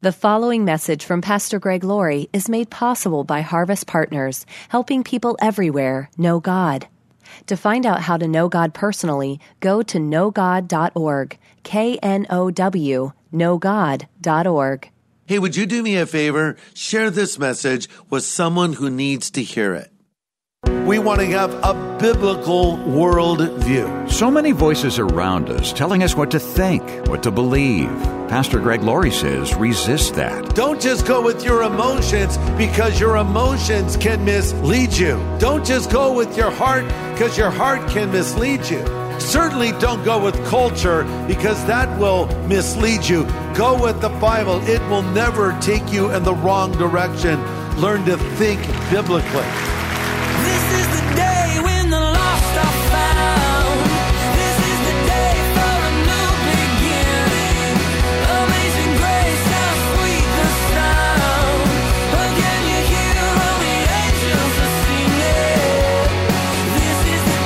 The following message from Pastor Greg Laurie is made possible by Harvest Partners, helping people everywhere know God. To find out how to know God personally, go to knowgod.org, K-N-O-W, knowgod.org. Hey, would you do me a favor? Share this message with someone who needs to hear it. We want to have a biblical worldview. So many voices around us telling us what to think, what to believe. Pastor Greg Laurie says, resist that. Don't just go with your emotions, because your emotions can mislead you. Don't just go with your heart, because your heart can mislead you. Certainly don't go with culture, because that will mislead you. Go with the Bible. It will never take you in the wrong direction. Learn to think biblically. This is the day when the lost are found. This is the day for a new beginning. Amazing grace, how sweet the sound. Again you hear all the angels are singing. This is the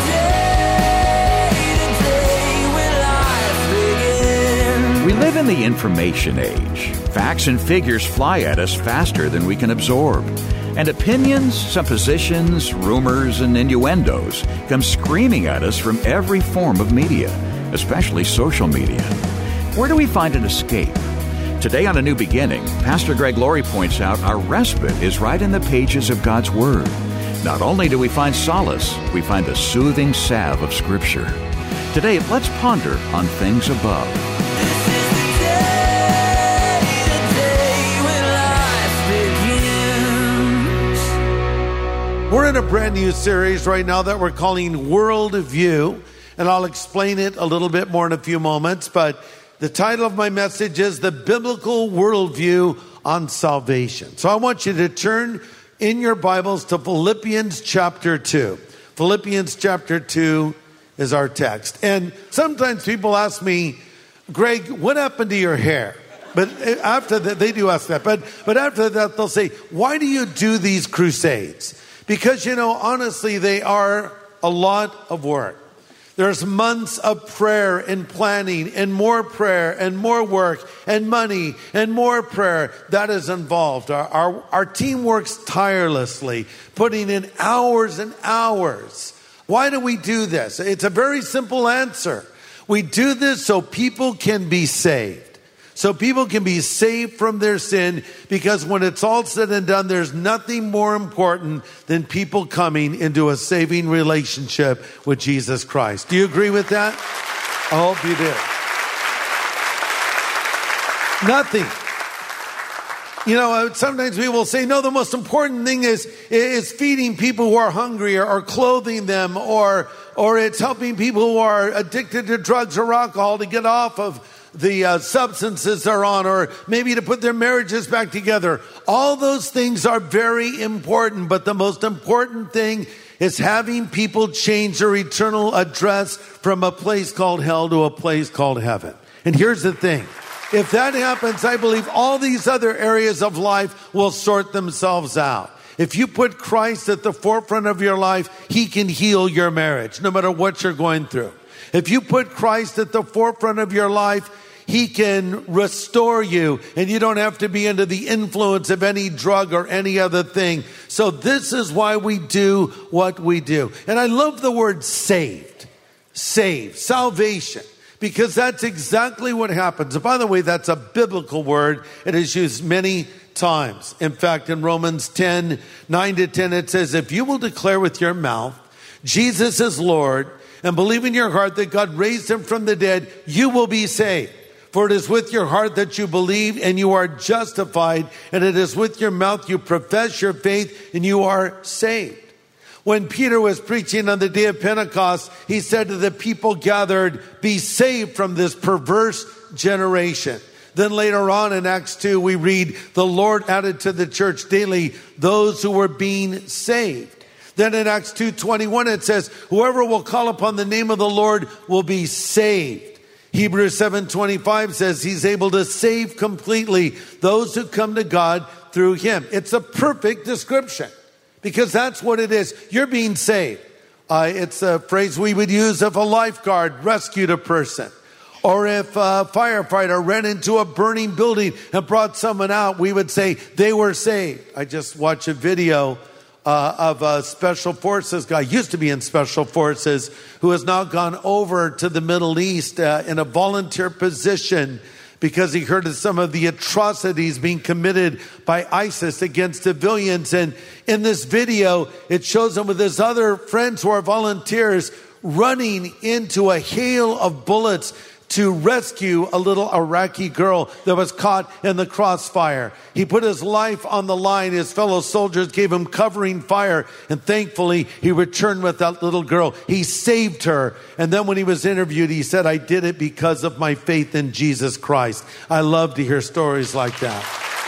day when life begins. We live in the information age. Facts and figures fly at us faster than we can absorb. And opinions, suppositions, rumors, and innuendos come screaming at us from every form of media, especially social media. Where do we find an escape? Today on A New Beginning, Pastor Greg Laurie points out our respite is right in the pages of God's Word. Not only do we find solace, we find the soothing salve of Scripture. Today, let's ponder on things above. We're in a brand new series right now that we're calling Worldview, and I'll explain it a little bit more in a few moments, but the title of my message is The Biblical Worldview on Salvation. So I want you to turn in your Bibles to Philippians chapter 2. Philippians chapter 2 is our text. And sometimes people ask me, Greg, what happened to your hair? But after that, they do ask that. But after that, they'll say, why do you do these crusades? Because, honestly, they are a lot of work. There's months of prayer and planning and more prayer and more work and money and more prayer that is involved. Our team works tirelessly, putting in hours and hours. Why do we do this? It's a very simple answer. We do this so people can be saved. So people can be saved from their sin, because when it's all said and done, there's nothing more important than people coming into a saving relationship with Jesus Christ. Do you agree with that? I hope you do. Nothing. Sometimes we will say, no, the most important thing is feeding people who are hungry, or clothing them, or it's helping people who are addicted to drugs or alcohol to get off of the substances they're on, or maybe to put their marriages back together. All those things are very important, but the most important thing is having people change their eternal address from a place called hell to a place called heaven. And here's the thing. If that happens, I believe all these other areas of life will sort themselves out. If you put Christ at the forefront of your life, He can heal your marriage, no matter what you're going through. If you put Christ at the forefront of your life, He can restore you, and you don't have to be under the influence of any drug or any other thing. So this is why we do what we do. And I love the word saved, salvation, because that's exactly what happens. And by the way, that's a biblical word. It is used many times. In fact, in Romans 10, 9-10, it says, if you will declare with your mouth, Jesus is Lord, and believe in your heart that God raised Him from the dead, you will be saved. For it is with your heart that you believe and you are justified, and it is with your mouth you profess your faith and you are saved. When Peter was preaching on the day of Pentecost, he said to the people gathered, be saved from this perverse generation. Then later on in Acts 2, we read, the Lord added to the church daily those who were being saved. Then in Acts 2:21, it says, whoever will call upon the name of the Lord will be saved. Hebrews 7:25 says He's able to save completely those who come to God through Him. It's a perfect description, because that's what it is. You're being saved. It's a phrase we would use if a lifeguard rescued a person, Or if a firefighter ran into a burning building and brought someone out, we would say they were saved. I just watched a video of a special forces guy, used to be in special forces, who has now gone over to the Middle East in a volunteer position because he heard of some of the atrocities being committed by ISIS against civilians. And in this video, it shows him with his other friends who are volunteers running into a hail of bullets to rescue a little Iraqi girl that was caught in the crossfire. He put his life on the line. His fellow soldiers gave him covering fire. And thankfully, he returned with that little girl. He saved her. And then when he was interviewed, he said, I did it because of my faith in Jesus Christ. I love to hear stories like that.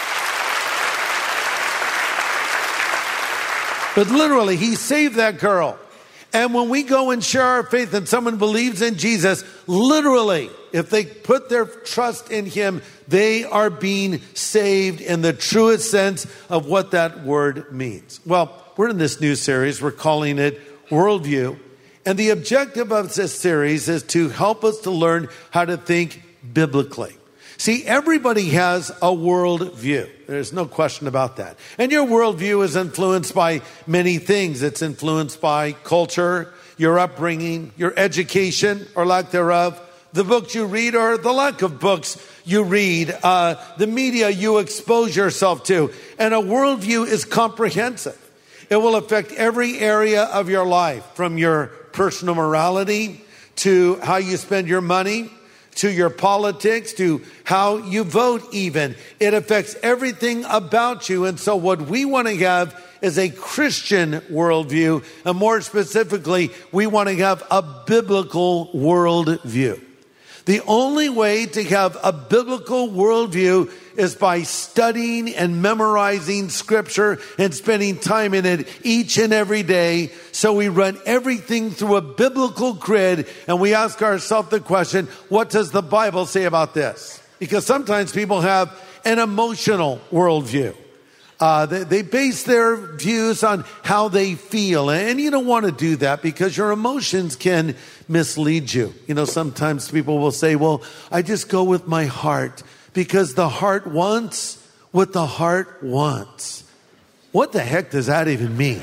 But literally, he saved that girl. And when we go and share our faith and someone believes in Jesus, literally, if they put their trust in him, they are being saved in the truest sense of what that word means. Well, we're in this new series. We're calling it Worldview. And the objective of this series is to help us to learn how to think biblically. See, everybody has a worldview. There's no question about that. And your worldview is influenced by many things. It's influenced by culture, your upbringing, your education or lack thereof, the books you read or the lack of books you read, the media you expose yourself to. And a worldview is comprehensive. It will affect every area of your life, from your personal morality to how you spend your money, to your politics, to how you vote even. It affects everything about you. And so what we want to have is a Christian worldview. And more specifically, we want to have a biblical worldview. The only way to have a biblical worldview is by studying and memorizing scripture and spending time in it each and every day. So we run everything through a biblical grid and we ask ourselves the question, what does the Bible say about this? Because sometimes people have an emotional worldview. They base their views on how they feel. And you don't want to do that because your emotions can mislead you. You know, sometimes people will say, well, I just go with my heart because the heart wants what the heart wants. What the heck does that even mean?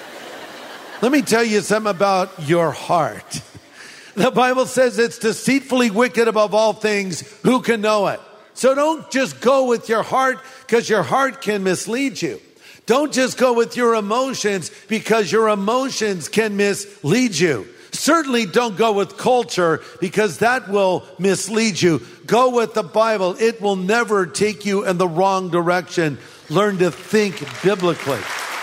Let me tell you something about your heart. The Bible says it's deceitfully wicked above all things. Who can know it? So don't just go with your heart because your heart can mislead you. Don't just go with your emotions because your emotions can mislead you. Certainly don't go with culture because that will mislead you. Go with the Bible. It will never take you in the wrong direction. Learn to think biblically.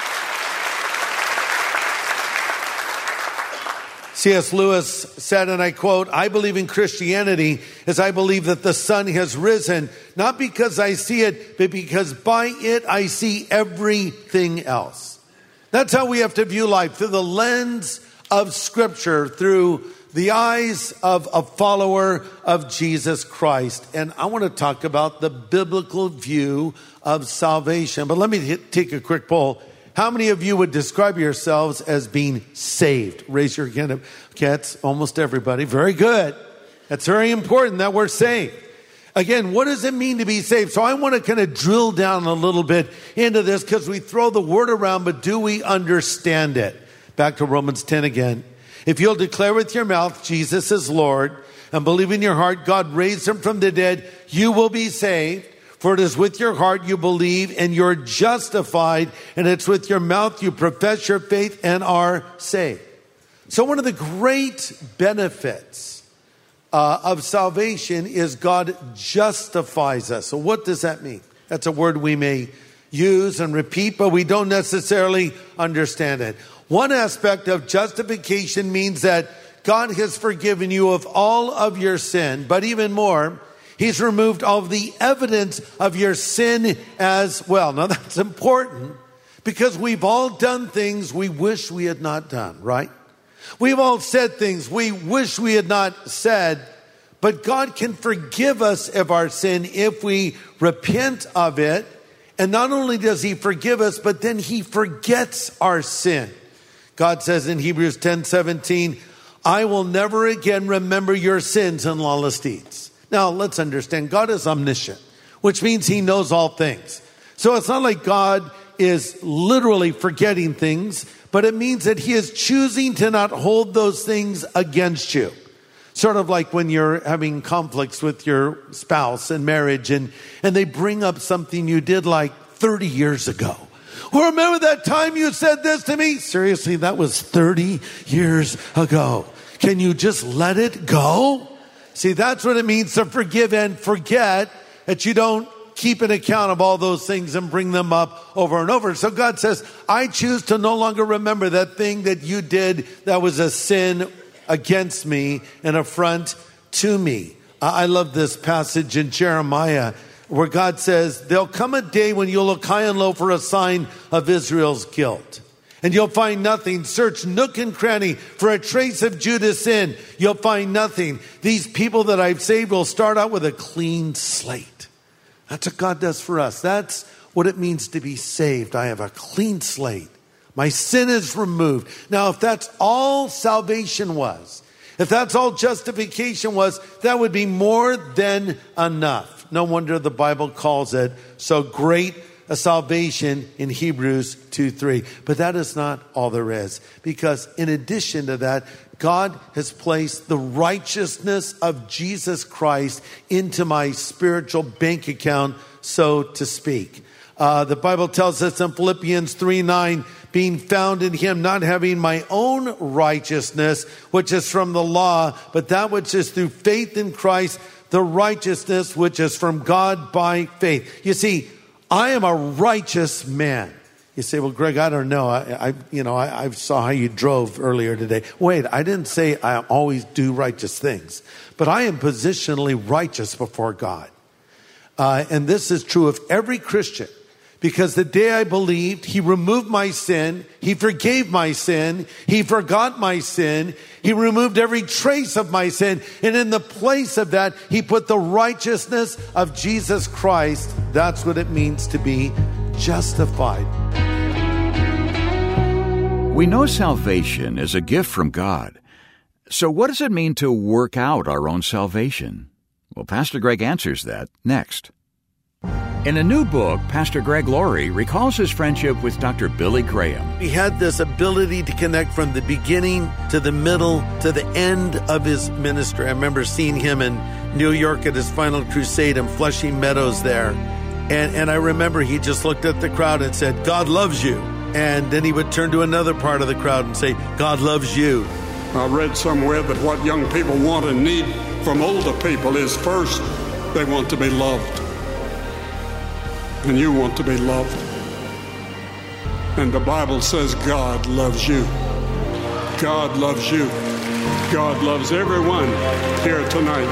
C.S. Lewis said, and I quote, I believe in Christianity as I believe that the sun has risen, not because I see it, but because by it I see everything else. That's how we have to view life, through the lens of Scripture, through the eyes of a follower of Jesus Christ. And I want to talk about the biblical view of salvation. But let me take a quick poll. How many of you would describe yourselves as being saved? Raise your hand. Okay, that's almost everybody. Very good. That's very important that we're saved. Again, what does it mean to be saved? So I want to kind of drill down a little bit into this because we throw the word around, but do we understand it? Back to Romans 10 again. If you'll declare with your mouth Jesus is Lord and believe in your heart God raised him from the dead, you will be saved. For it is with your heart you believe and you're justified, and it's with your mouth you profess your faith and are saved. So one of the great benefits of salvation is God justifies us. So what does that mean? That's a word we may use and repeat, but we don't necessarily understand it. One aspect of justification means that God has forgiven you of all of your sin, but even more, He's removed all of the evidence of your sin as well. Now that's important because we've all done things we wish we had not done, right? We've all said things we wish we had not said, but God can forgive us of our sin if we repent of it. And not only does He forgive us, but then He forgets our sin. God says in Hebrews 10:17, I will never again remember your sins and lawless deeds. Now, let's understand, God is omniscient, which means he knows all things. So it's not like God is literally forgetting things, but it means that he is choosing to not hold those things against you. Sort of like when you're having conflicts with your spouse in marriage and they bring up something you did like 30 years ago. Well, remember that time you said this to me? Seriously, that was 30 years ago. Can you just let it go? See, that's what it means to forgive and forget, that you don't keep an account of all those things and bring them up over and over. So God says, I choose to no longer remember that thing that you did that was a sin against me, an affront to me. I love this passage in Jeremiah where God says, there'll come a day when you'll look high and low for a sign of Israel's guilt. And you'll find nothing. Search nook and cranny for a trace of Judah's sin. You'll find nothing. These people that I've saved will start out with a clean slate. That's what God does for us. That's what it means to be saved. I have a clean slate. My sin is removed. Now, if that's all salvation was, if that's all justification was, that would be more than enough. No wonder the Bible calls it so great a salvation in Hebrews 2:3. But that is not all there is. Because in addition to that, God has placed the righteousness of Jesus Christ into my spiritual bank account, so to speak. The Bible tells us in Philippians 3:9, being found in him, not having my own righteousness, which is from the law, but that which is through faith in Christ, the righteousness which is from God by faith. You see, I am a righteous man. You say, well, Greg, I don't know. I saw how you drove earlier today. Wait, I didn't say I always do righteous things, but I am positionally righteous before God. And this is true of every Christian. Because the day I believed, he removed my sin, he forgave my sin, he forgot my sin, he removed every trace of my sin, and in the place of that, he put the righteousness of Jesus Christ. That's what it means to be justified. We know salvation is a gift from God. So what does it mean to work out our own salvation? Well, Pastor Greg answers that next. In a new book, Pastor Greg Laurie recalls his friendship with Dr. Billy Graham. He had this ability to connect from the beginning to the middle to the end of his ministry. I remember seeing him in New York at his final crusade in Flushing Meadows there. And I remember he just looked at the crowd and said, God loves you. And then he would turn to another part of the crowd and say, God loves you. I read somewhere that what young people want and need from older people is first, they want to be loved. And you want to be loved. And the Bible says God loves you. God loves you. God loves everyone here tonight.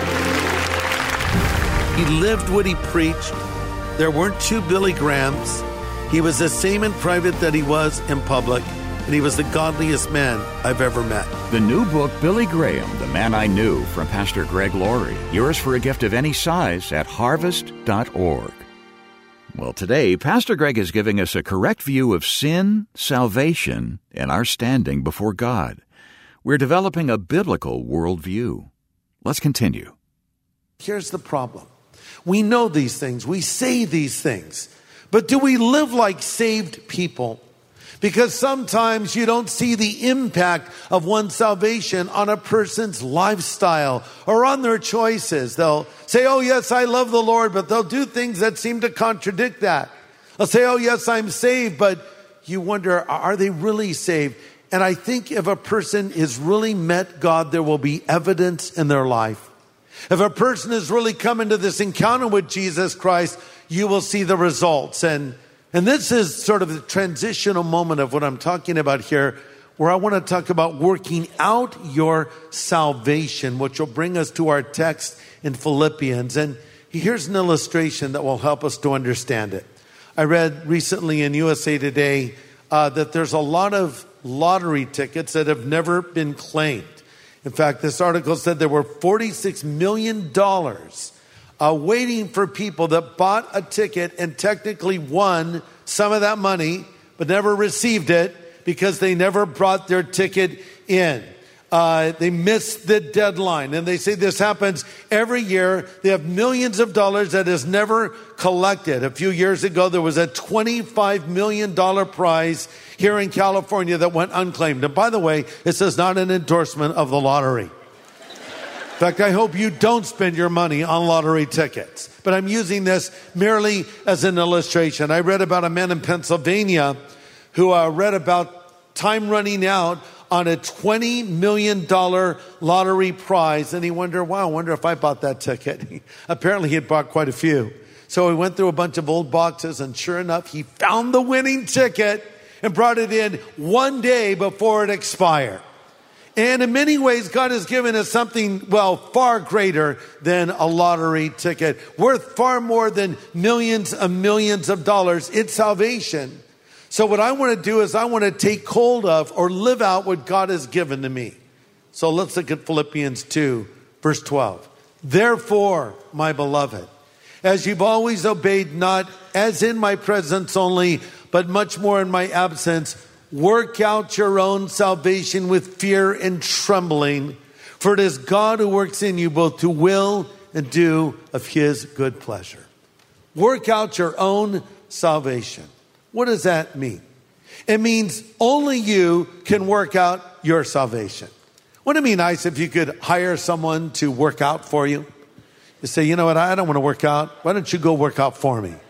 He lived what he preached. There weren't two Billy Grahams. He was the same in private that he was in public. And he was the godliest man I've ever met. The new book, Billy Graham, The Man I Knew, from Pastor Greg Laurie. Yours for a gift of any size at harvest.org. Well, today, Pastor Greg is giving us a correct view of sin, salvation, and our standing before God. We're developing a biblical worldview. Let's continue. Here's the problem. We know these things. We say these things. But do we live like saved people? Because sometimes you don't see the impact of one's salvation on a person's lifestyle or on their choices. They'll say, oh, yes, I love the Lord, but they'll do things that seem to contradict that. They'll say, oh, yes, I'm saved, but you wonder, are they really saved? And I think if a person has really met God, there will be evidence in their life. If a person has really come into this encounter with Jesus Christ, you will see the results. And this is sort of the transitional moment of what I'm talking about here, where I want to talk about working out your salvation, which will bring us to our text in Philippians. And here's an illustration that will help us to understand it. I read recently in USA Today that there's a lot of lottery tickets that have never been claimed. In fact, this article said there were $46 million waiting for people that bought a ticket and technically won some of that money, but never received it because they never brought their ticket in. They missed the deadline. And they say this happens every year. They have millions of dollars that is never collected. A few years ago, there was a $25 million prize here in California that went unclaimed. And by the way, this is not an endorsement of the lottery. In fact, I hope you don't spend your money on lottery tickets. But I'm using this merely as an illustration. I read about a man in Pennsylvania who read about time running out on a $20 million lottery prize. And he wondered, wow, I wonder if I bought that ticket. Apparently he had bought quite a few. So he went through a bunch of old boxes, and sure enough, he found the winning ticket and brought it in one day before it expired. And in many ways, God has given us something, well, far greater than a lottery ticket, worth far more than millions and millions of dollars. It's salvation. So what I want to do is I want to take hold of or live out what God has given to me. So let's look at Philippians 2, verse 12. Therefore, my beloved, as you've always obeyed, not as in my presence only, but much more in my absence, work out your own salvation with fear and trembling, for it is God who works in you both to will and do of his good pleasure. Work out your own salvation. What does that mean? It means only you can work out your salvation. Wouldn't it be nice if you could hire someone to work out for you? You say, you know what, I don't want to work out. Why don't you go work out for me?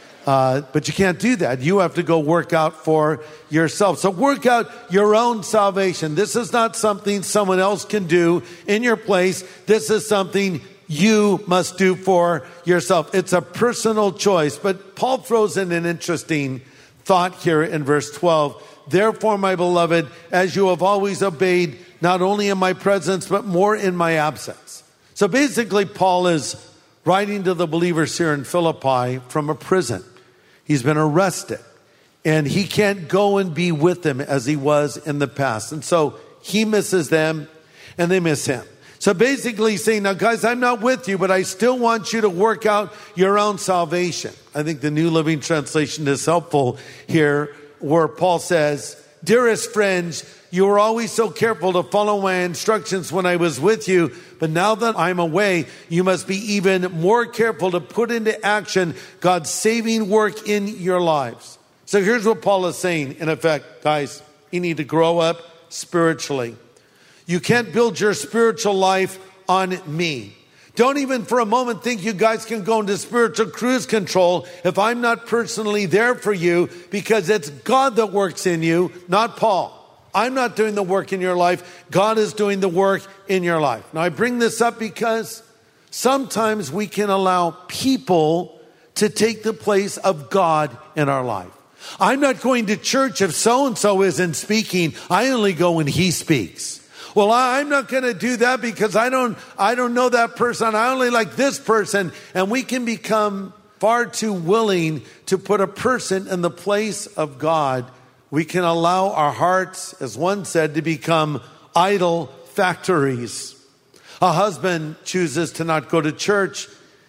But you can't do that. You have to go work out for yourself. So work out your own salvation. This is not something someone else can do in your place. This is something you must do for yourself. It's a personal choice. But Paul throws in an interesting thought here in verse 12. Therefore, my beloved, as you have always obeyed, not only in my presence, but more in my absence. So basically, Paul is writing to the believers here in Philippi from a prison. He's been arrested, and he can't go and be with them as he was in the past. And so he misses them, and they miss him. So basically he's saying, now guys, I'm not with you, but I still want you to work out your own salvation. I think the New Living Translation is helpful here, where Paul says, dearest friends, you were always so careful to follow my instructions when I was with you, but now that I'm away, you must be even more careful to put into action God's saving work in your lives. So here's what Paul is saying, in effect, guys, you need to grow up spiritually. You can't build your spiritual life on me. Don't even for a moment think you guys can go into spiritual cruise control if I'm not personally there for you, because it's God that works in you, not Paul. I'm not doing the work in your life. God is doing the work in your life. Now, I bring this up because sometimes we can allow people to take the place of God in our life. I'm not going to church if so-and-so isn't speaking. I only go when he speaks. Well, I'm not going to do that because I don't know that person. I only like this person. And we can become far too willing to put a person in the place of God. We can allow our hearts, as one said, to become idol factories. A husband chooses to not go to church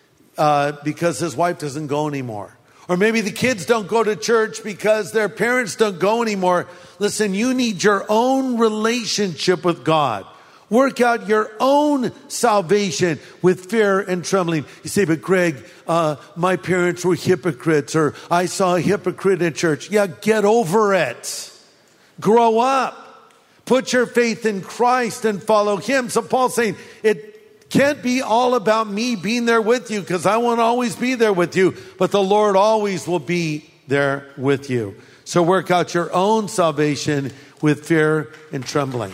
because his wife doesn't go anymore. Or maybe the kids don't go to church because their parents don't go anymore. Listen, you need your own relationship with God. Work out your own salvation with fear and trembling. You say, but Greg, my parents were hypocrites, or I saw a hypocrite in church. Yeah, get over it. Grow up. Put your faith in Christ and follow him. So Paul's saying, it can't be all about me being there with you, because I won't always be there with you, but the Lord always will be there with you. So work out your own salvation with fear and trembling.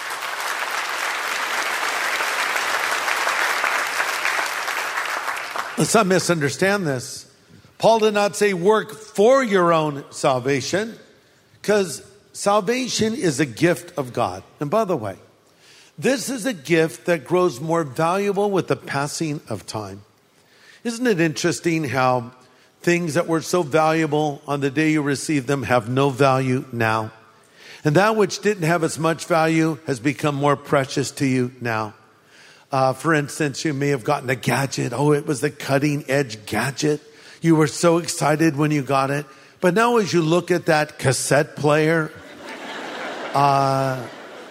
Let's not misunderstand this. Paul did not say work for your own salvation, because salvation is a gift of God. And by the way, this is a gift that grows more valuable with the passing of time. Isn't it interesting how things that were so valuable on the day you received them have no value now? And that which didn't have as much value has become more precious to you now. For instance, you may have gotten a gadget. Oh, it was the cutting edge gadget. You were so excited when you got it. But now as you look at that cassette player,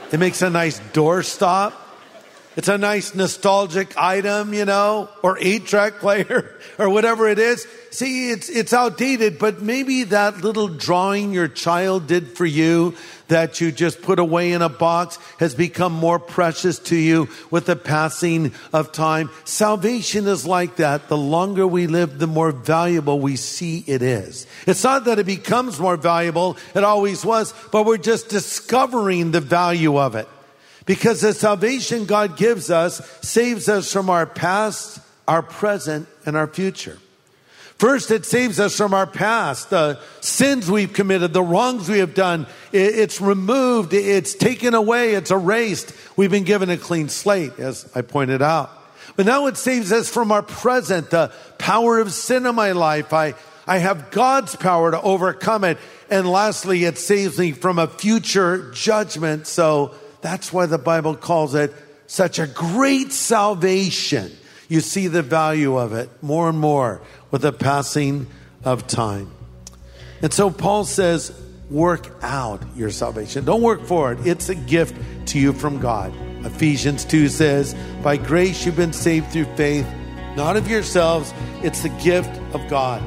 It makes a nice doorstop. It's a nice nostalgic item, or 8-track player or whatever it is. See, it's outdated, but maybe that little drawing your child did for you that you just put away in a box has become more precious to you with the passing of time. Salvation is like that. The longer we live, the more valuable we see it is. It's not that it becomes more valuable. It always was, but we're just discovering the value of it. Because the salvation God gives us saves us from our past, our present, and our future. First, it saves us from our past, the sins we've committed, the wrongs we have done. It's removed, it's taken away, it's erased. We've been given a clean slate, as I pointed out. But now it saves us from our present, the power of sin in my life. I have God's power to overcome it. And lastly, it saves me from a future judgment. So that's why the Bible calls it such a great salvation. You see the value of it more and more with the passing of time. And so Paul says, work out your salvation. Don't work for it. It's a gift to you from God. Ephesians 2 says, by grace you've been saved through faith, not of yourselves. It's the gift of God.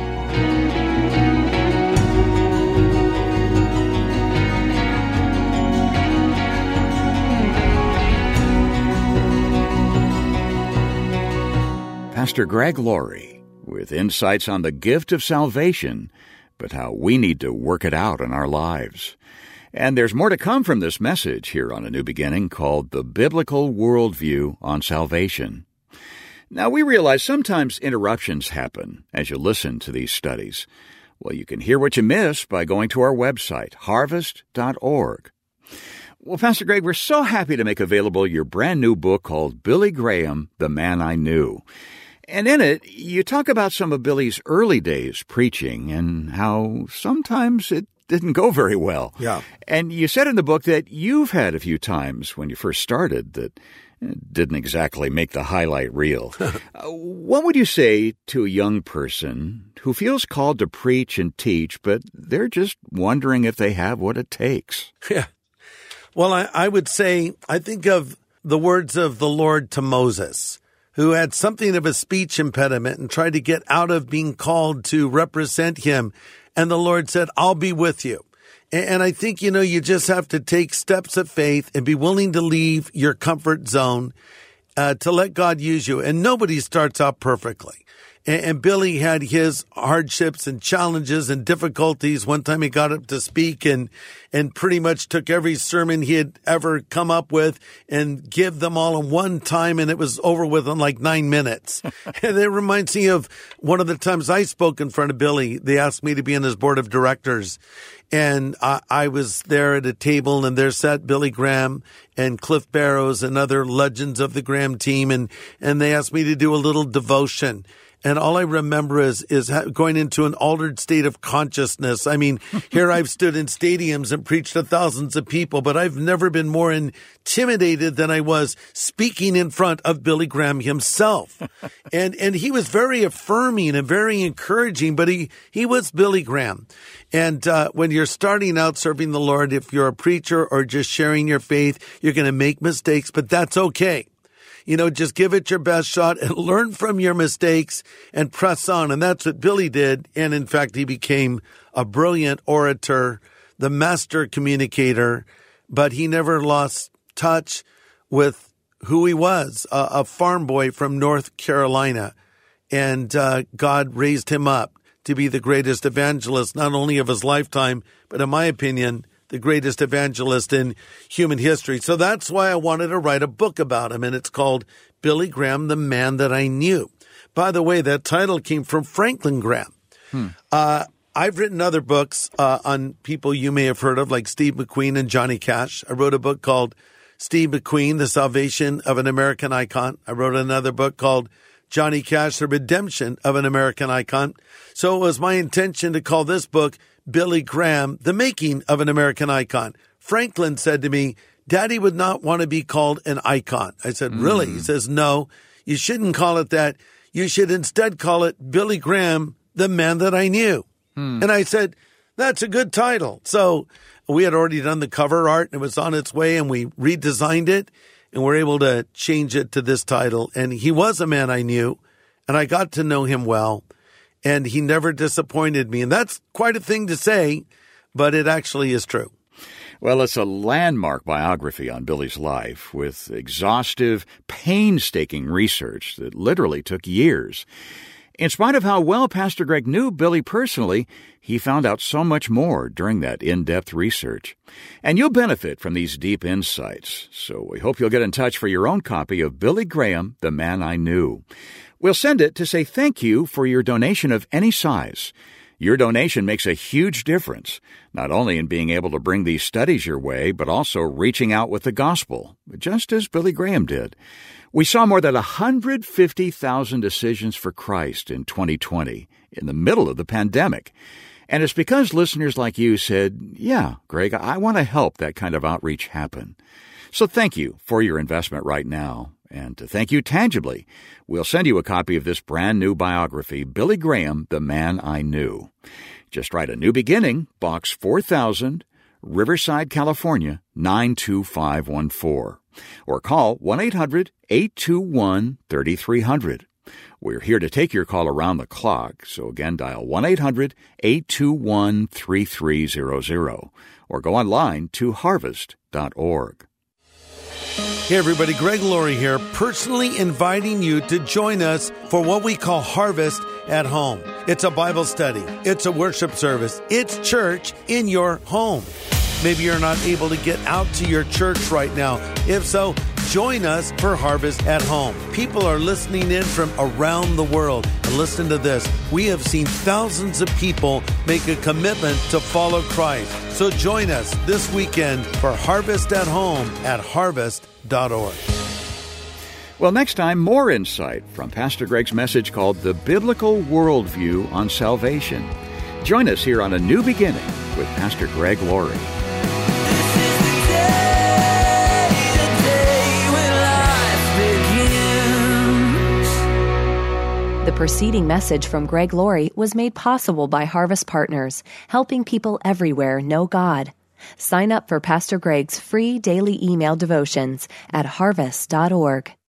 Pastor Greg Laurie with insights on the gift of salvation, but how we need to work it out in our lives. And there's more to come from this message here on A New Beginning called The Biblical Worldview on Salvation. Now, we realize sometimes interruptions happen as you listen to these studies. Well, you can hear what you miss by going to our website, harvest.org. Well, Pastor Greg, we're so happy to make available your brand new book called Billy Graham, The Man I Knew. And in it, you talk about some of Billy's early days preaching and how sometimes it didn't go very well. Yeah. And you said in the book that you've had a few times when you first started that didn't exactly make the highlight reel. What would you say to a young person who feels called to preach and teach, but they're just wondering if they have what it takes? Yeah. Well, I would say, I think of the words of the Lord to Moses, who had something of a speech impediment and tried to get out of being called to represent him. And the Lord said, I'll be with you. And I think, you just have to take steps of faith and be willing to leave your comfort zone to let God use you. And nobody starts out perfectly. And Billy had his hardships and challenges and difficulties. One time he got up to speak and pretty much took every sermon he had ever come up with and give them all in one time, and it was over with in like 9 minutes. And it reminds me of one of the times I spoke in front of Billy. They asked me to be on his board of directors. And I was there at a table, and there sat Billy Graham and Cliff Barrows and other legends of the Graham team. And they asked me to do a little devotion. And all I remember is going into an altered state of consciousness. I mean, here I've stood in stadiums and preached to thousands of people, but I've never been more intimidated than I was speaking in front of Billy Graham himself. And he was very affirming and very encouraging, but he was Billy Graham. And when you're starting out serving the Lord, if you're a preacher or just sharing your faith, you're going to make mistakes, but that's okay. Just give it your best shot and learn from your mistakes and press on. And that's what Billy did. And in fact, he became a brilliant orator, the master communicator, but he never lost touch with who he was, a farm boy from North Carolina. And God raised him up to be the greatest evangelist, not only of his lifetime, but in my opinion, the greatest evangelist in human history. So that's why I wanted to write a book about him, and it's called Billy Graham, The Man That I Knew. By the way, that title came from Franklin Graham. I've written other books on people you may have heard of, like Steve McQueen and Johnny Cash. I wrote a book called Steve McQueen, The Salvation of an American Icon. I wrote another book called Johnny Cash, The Redemption of an American Icon. So it was my intention to call this book Billy Graham, The Making of an American Icon. Franklin said to me, Daddy would not want to be called an icon. I said, really? He says, no, you shouldn't call it that. You should instead call it Billy Graham, The Man That I Knew. And I said, That's a good title. So we had already done the cover art, and it was on its way, and we redesigned it, and we're able to change it to this title. And he was a man I knew, and I got to know him well, and he never disappointed me. And that's quite a thing to say, but it actually is true. Well, it's a landmark biography on Billy's life with exhaustive, painstaking research that literally took years. In spite of how well Pastor Greg knew Billy personally, he found out so much more during that in-depth research. And you'll benefit from these deep insights, so we hope you'll get in touch for your own copy of Billy Graham, The Man I Knew. We'll send it to say thank you for your donation of any size. Your donation makes a huge difference, not only in being able to bring these studies your way, but also reaching out with the gospel, just as Billy Graham did. We saw more than 150,000 decisions for Christ in 2020, in the middle of the pandemic. And it's because listeners like you said, yeah, Greg, I want to help that kind of outreach happen. So thank you for your investment right now. And to thank you tangibly, we'll send you a copy of this brand new biography, Billy Graham, The Man I Knew. Just write A New Beginning, Box 4000, Riverside, California, 92514. Or call 1-800-821-3300. We're here to take your call around the clock, so again, dial 1-800-821-3300. Or go online to harvest.org. Hey everybody, Greg Laurie here, personally inviting you to join us for what we call Harvest at Home. It's a Bible study. It's a worship service. It's church in your home. Maybe you're not able to get out to your church right now. If so, join us for Harvest at Home. People are listening in from around the world. And listen to this. We have seen thousands of people make a commitment to follow Christ. So join us this weekend for Harvest at Home at harvest.org. Well, next time, more insight from Pastor Greg's message called The Biblical Worldview on Salvation. Join us here on A New Beginning with Pastor Greg Laurie. The preceding message from Greg Laurie was made possible by Harvest Partners, helping people everywhere know God. Sign up for Pastor Greg's free daily email devotions at harvest.org.